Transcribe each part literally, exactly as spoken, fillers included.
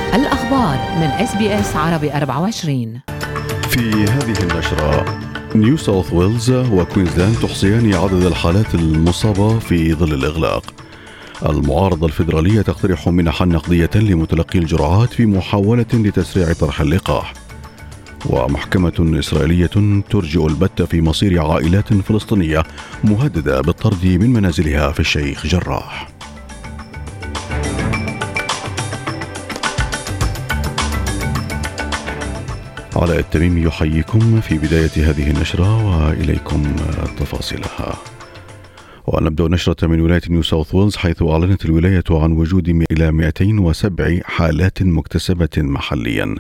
الأخبار من إس بي إس عربي أربعة وعشرين. في هذه النشرة، نيو ساوث ويلز وكوينزلاند تحصيان عدد الحالات المصابة في ظل الإغلاق. المعارضة الفيدرالية تقترح منحا نقدية لمتلقي الجرعات في محاولة لتسريع طرح اللقاح. ومحكمة إسرائيلية ترجئ البت في مصير عائلات فلسطينية مهددة بالطرد من منازلها في الشيخ جراح. علاء التميمي يحييكم في بداية هذه النشرة وإليكم تفاصيلها. ونبدأ نشرة من ولاية نيو ساوث ويلز، حيث أعلنت الولاية عن وجود إلى مئتين وسبع حالات مكتسبة محليا.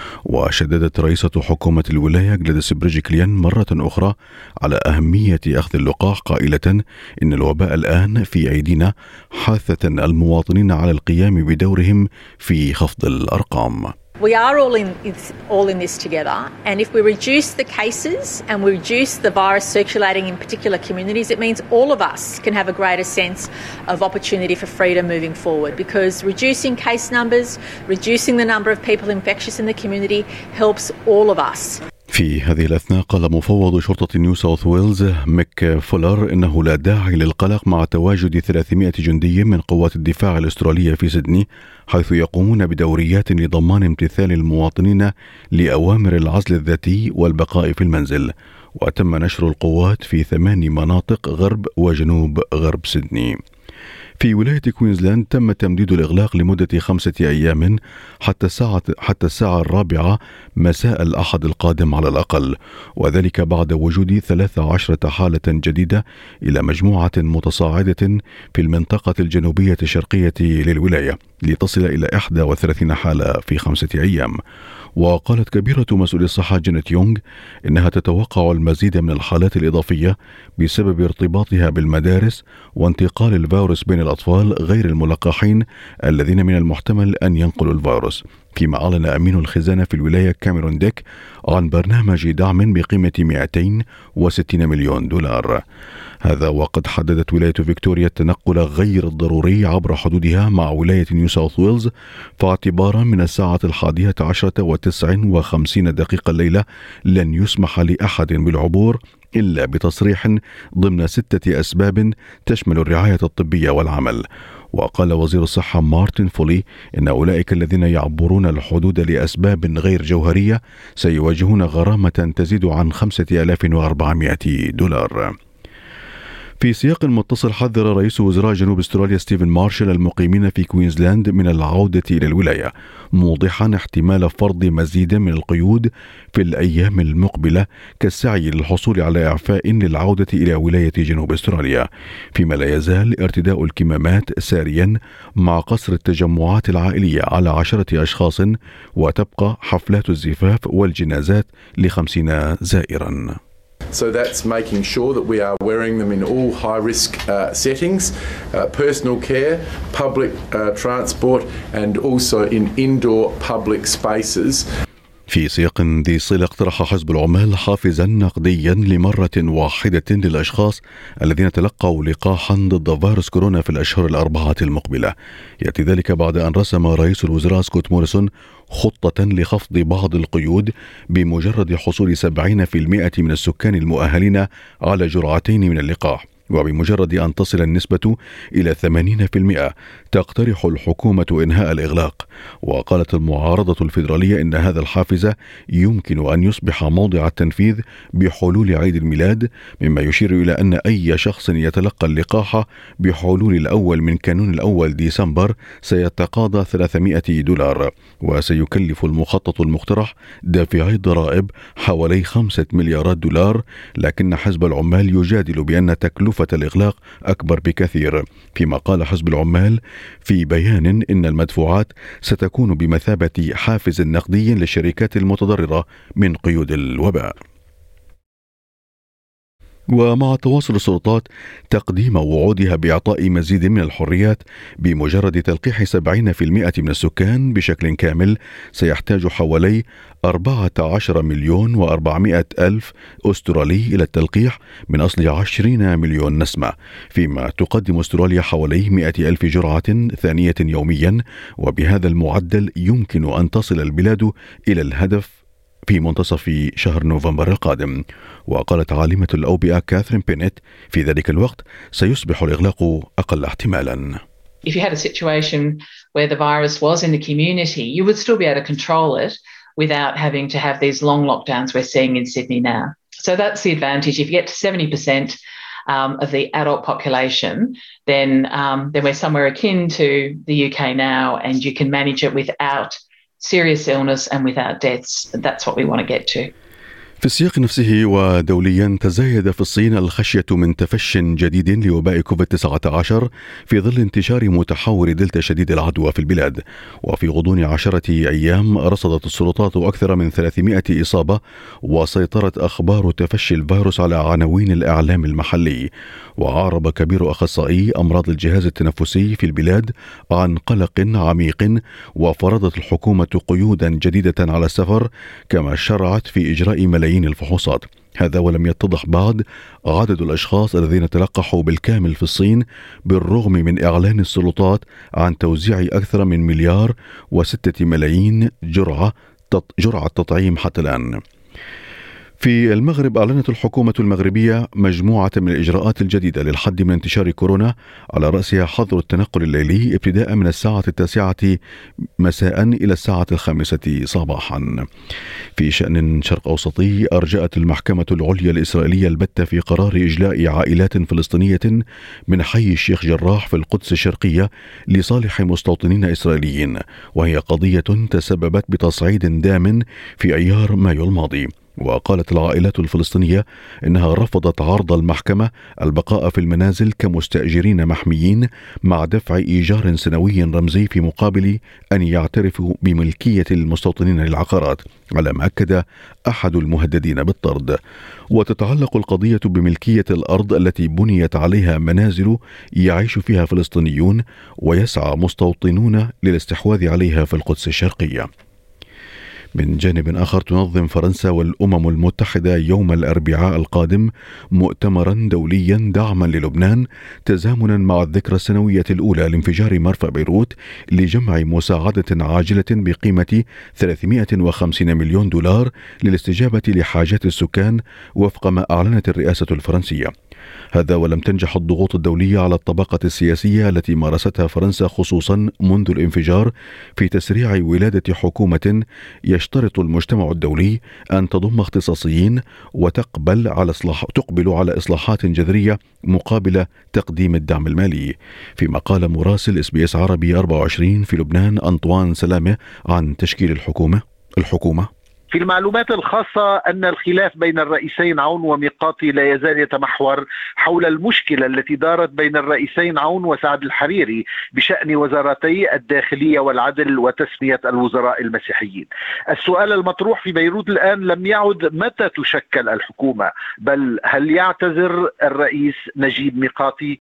وشددت رئيسة حكومة الولاية جلاديس بريجيكليان مرة أخرى على أهمية أخذ اللقاح، قائلة إن الوباء الآن في أيدينا، حاثة المواطنين على القيام بدورهم في خفض الأرقام. We are all in all in this together, and if we reduce the cases and we reduce the virus circulating in particular communities, it means all of us can have a greater sense of opportunity for freedom moving forward, because reducing case numbers, reducing the number of people infectious in the community helps all of us. في هذه الأثناء قال مفوض شرطة نيو ساوث ويلز ميك فولر إنه لا داعي للقلق مع تواجد ثلاثمائة جندي من قوات الدفاع الأسترالية في سيدني، حيث يقومون بدوريات لضمان امتثال المواطنين لأوامر العزل الذاتي والبقاء في المنزل. وتم نشر القوات في ثمان مناطق غرب وجنوب غرب سيدني. في ولاية كوينزلاند تم تمديد الإغلاق لمدة خمسة أيام حتى الساعة حتى الساعة الرابعة مساء الأحد القادم على الأقل، وذلك بعد وجود ثلاث عشرة حالة جديدة إلى مجموعة متصاعدة في المنطقة الجنوبية الشرقية للولاية، لتصل إلى إحدى وثلاثين حالة في خمسة أيام. وقالت كبيرة مسؤولي الصحة جينيت يونغ إنها تتوقع المزيد من الحالات الإضافية بسبب ارتباطها بالمدارس وانتقال الفيروس بين الأطفال غير الملقحين الذين من المحتمل أن ينقلوا الفيروس. فيما أعلن أمين الخزانة في الولاية كاميرون ديك عن برنامج دعم بقيمة مئتين وستين مليون دولار. هذا وقد حددت ولاية فيكتوريا التنقل غير الضروري عبر حدودها مع ولاية نيو ساوث ويلز، فاعتبارا من الساعة الحادية عشرة وتسع وخمسين دقيقة الليلة لن يسمح لأحد بالعبور إلا بتصريح ضمن ستة أسباب تشمل الرعاية الطبية والعمل. وقال وزير الصحة مارتن فولي إن أولئك الذين يعبرون الحدود لأسباب غير جوهرية سيواجهون غرامة تزيد عن خمسة آلاف وأربعمائة دولار. في سياق متصل، حذر رئيس وزراء جنوب استراليا ستيفن مارشال المقيمين في كوينزلاند من العودة إلى الولاية، موضحا احتمال فرض مزيد من القيود في الأيام المقبلة كالسعي للحصول على إعفاء للعودة إلى ولاية جنوب استراليا، فيما لا يزال ارتداء الكمامات ساريا مع قصر التجمعات العائلية على عشرة أشخاص، وتبقى حفلات الزفاف والجنازات لخمسين زائرا. So that's making sure that we are wearing them in all high-risk uh, settings, uh, personal care, public uh, transport, and also in indoor public spaces. في سياق ذي صلة، اقترح حزب العمال حافزا نقديا لمرة واحدة للأشخاص الذين تلقوا لقاحا ضد فيروس كورونا في الأشهر الأربعة المقبلة. يأتي ذلك بعد أن رسم رئيس الوزراء سكوت موريسون خطة لخفض بعض القيود بمجرد حصول سبعين بالمئة من السكان المؤهلين على جرعتين من اللقاح. وبمجرد أن تصل النسبة إلى ثمانين بالمئة تقترح الحكومة إنهاء الإغلاق. وقالت المعارضة الفيدرالية إن هذا الحافز يمكن أن يصبح موضع التنفيذ بحلول عيد الميلاد، مما يشير إلى أن أي شخص يتلقى اللقاح بحلول الأول من كانون الأول ديسمبر سيتقاضى ثلاثمائة دولار، وسيكلف المخطط المقترح دافعي الضرائب حوالي خمسة مليارات دولار. لكن حزب العمال يجادل بأن تكلفة الإغلاق أكبر بكثير، فيما قال حزب العمال في بيان إن المدفوعات ستكون بمثابة حافز نقدي للشركات المتضررة من قيود الوباء. ومع تواصل السلطات تقديم وعودها بإعطاء مزيد من الحريات بمجرد تلقيح سبعين بالمئة من السكان بشكل كامل، سيحتاج حوالي أربعة عشر مليون وأربعمائة ألف أسترالي إلى التلقيح من أصل عشرين مليون نسمة، فيما تقدم أستراليا حوالي مئة ألف جرعة ثانية يوميا، وبهذا المعدل يمكن أن تصل البلاد إلى الهدف في منتصف شهر نوفمبر القادم. وقالت عالمة الأوبئة كاثرين بينيت في ذلك الوقت سيصبح الإغلاق أقل احتمالا. If you had a situation where the virus was in the community, you would still be able to control it without having to have these long lockdowns we're seeing in Sydney now. So that's the advantage. If you get to seventy percent um, of the adult population, then, um, then we're somewhere akin to the U K now, and you can manage it without serious illness and without deaths. That's what we want to get to. في السياق نفسه ودوليا، تزايد في الصين الخشية من تفش جديد لوباء كوفيد تسعة عشر في ظل انتشار متحور دلتا شديد العدوى في البلاد. وفي غضون عشرة أيام رصدت السلطات أكثر من ثلاثمائة إصابة، وسيطرت أخبار تفشي الفيروس على عناوين الإعلام المحلي. وعرب كبير أخصائي أمراض الجهاز التنفسي في البلاد عن قلق عميق، وفرضت الحكومة قيودا جديدة على السفر، كما شرعت في إجراء ملايين الفحوصات. هذا ولم يتضح بعد عدد الأشخاص الذين تلقحوا بالكامل في الصين، بالرغم من إعلان السلطات عن توزيع أكثر من مليار وستة ملايين جرعة جرعة تطعيم حتى الآن. في المغرب، أعلنت الحكومة المغربية مجموعة من الإجراءات الجديدة للحد من انتشار كورونا، على رأسها حظر التنقل الليلي ابتداء من الساعة التاسعة مساء إلى الساعة الخامسة صباحا. في شأن شرق أوسطي، أرجأت المحكمة العليا الإسرائيلية البتة في قرار إجلاء عائلات فلسطينية من حي الشيخ جراح في القدس الشرقية لصالح مستوطنين إسرائيليين، وهي قضية تسببت بتصعيد دام في أيار مايو الماضي. وقالت العائلات الفلسطينية إنها رفضت عرض المحكمة البقاء في المنازل كمستأجرين محميين مع دفع إيجار سنوي رمزي في مقابل أن يعترفوا بملكية المستوطنين للعقارات، على ما أكد أحد المهددين بالطرد. وتتعلق القضية بملكية الأرض التي بنيت عليها منازل يعيش فيها فلسطينيون، ويسعى مستوطنون للاستحواذ عليها في القدس الشرقية. من جانب آخر، تنظم فرنسا والأمم المتحدة يوم الأربعاء القادم مؤتمرا دوليا دعما للبنان، تزامنا مع الذكرى السنوية الأولى لانفجار مرفأ بيروت، لجمع مساعدة عاجلة بقيمة ثلاثمائة وخمسين مليون دولار للاستجابة لحاجات السكان وفق ما أعلنت الرئاسة الفرنسية. هذا ولم تنجح الضغوط الدولية على الطبقة السياسية التي مارستها فرنسا خصوصا منذ الانفجار في تسريع ولادة حكومة يشترط المجتمع الدولي أن تضم اختصاصيين وتقبل على إصلاح تقبل على إصلاحات جذرية مقابل تقديم الدعم المالي. فيما قال مراسل اس بي اس عربي أربعة وعشرين في لبنان أنطوان سلامة عن تشكيل الحكومة الحكومة في المعلومات الخاصة أن الخلاف بين الرئيسين عون وميقاتي لا يزال يتمحور حول المشكلة التي دارت بين الرئيسين عون وسعد الحريري بشأن وزارتي الداخلية والعدل وتسمية الوزراء المسيحيين. السؤال المطروح في بيروت الآن لم يعد متى تشكل الحكومة، بل هل يعتذر الرئيس نجيب ميقاتي؟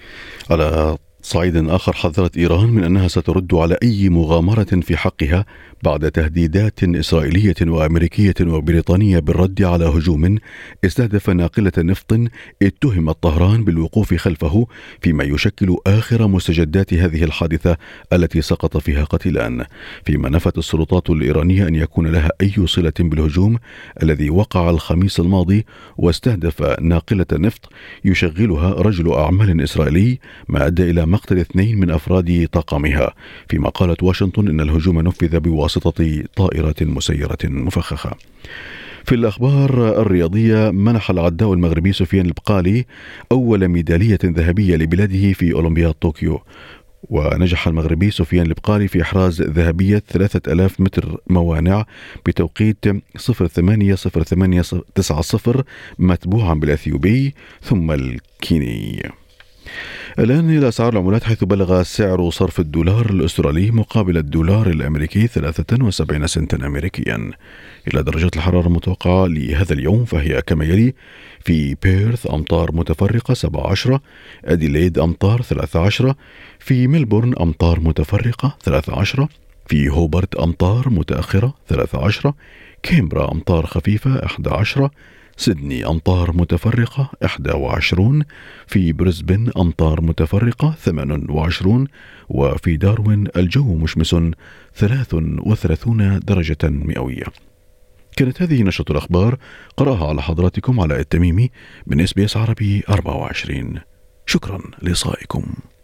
على صعيد آخر، حذرت إيران من أنها سترد على أي مغامرة في حقها بعد تهديدات إسرائيلية وأمريكية وبريطانية بالرد على هجوم استهدف ناقلة نفط اتهمت طهران بالوقوف خلفه، فيما يشكل آخر مستجدات هذه الحادثة التي سقط فيها قتيلان. فيما نفت السلطات الإيرانية أن يكون لها أي صلة بالهجوم الذي وقع الخميس الماضي واستهدف ناقلة نفط يشغلها رجل أعمال إسرائيلي، ما أدى إلى مقتل اثنين من أفراد طاقمها. فيما قالت واشنطن إن الهجوم نفذ بواسطة طائرة مسيرة مفخخة. في الأخبار الرياضية، منح العداء المغربي سفيان البقالي أول ميدالية ذهبية لبلاده في أولمبياد طوكيو. ونجح المغربي سفيان البقالي في إحراز ذهبية ثلاثة آلاف متر موانع بتوقيت صفر ثمانية صفر ثمانية تسعة صفر، متبوعا بالأثيوبي ثم الكيني. الآن إلى أسعار العملات، حيث بلغ سعر صرف الدولار الأسترالي مقابل الدولار الأمريكي ثلاثة وسبعين سنتا أمريكيا. إلى درجة الحرارة المتوقعة لهذا اليوم فهي كما يلي: في بيرث أمطار متفرقة سبعة عشر، أديليد أمطار ثلاثة عشر، في ملبورن أمطار متفرقة ثلاثة عشر، في هوبرت أمطار متأخرة ثلاثة عشر، كامبرا أمطار خفيفة أحد عشر، سيدني أمطار متفرقة إحدى وعشرون، في بريسبن أمطار متفرقة ثمان وعشرون، وفي داروين الجو مشمس ثلاث وثلاثون درجة مئوية. كانت هذه نشرة الأخبار قرأها على حضراتكم علاء التميمي من إس بي إس عربي أربعة وعشرين. شكرا لإصغائكم.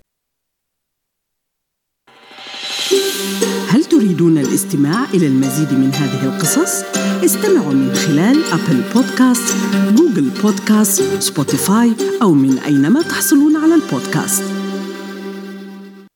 هل تريدون الاستماع إلى المزيد من هذه القصص؟ استمعوا من خلال أبل بودكاست، جوجل بودكاست، سبوتيفاي أو من أينما تحصلون على البودكاست.